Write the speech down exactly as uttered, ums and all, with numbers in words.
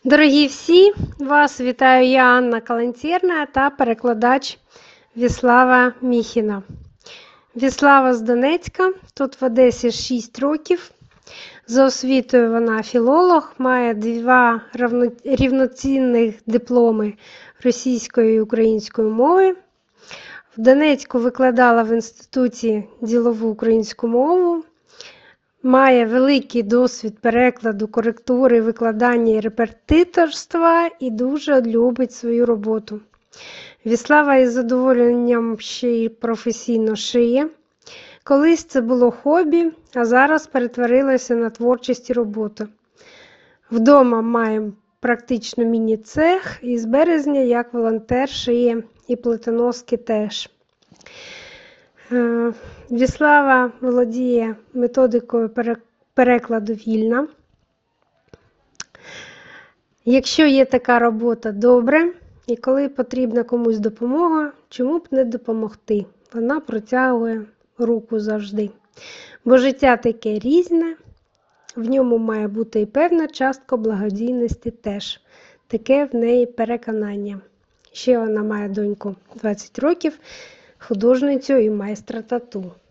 Дорогі всі, вас вітаю я, Анна Калантерна та перекладач Віслава Міхіна. Віслава з Донецька, тут в Одесі шість років. За освітою вона філолог, має два рівноцінних дипломи російської і української мови. В Донецьку викладала в інституті ділову українську мову. Має великий досвід перекладу, коректури, викладання і репетиторства і дуже любить свою роботу. Віслава із задоволенням ще й професійно шиє. Колись це було хобі, а зараз перетворилося на творчість і роботу. Вдома маємо практично міні-цех і з березня як волонтер шиє і плетоноски теж. Віслава володіє методикою перекладу вільна. Якщо є така робота, добре. І коли потрібна комусь допомога, чому б не допомогти? Вона протягує руку завжди. Бо життя таке різне, в ньому має бути і певна частка благодійності теж. Таке в неї переконання. Ще вона має доньку двадцять років, художницю і майстра тату.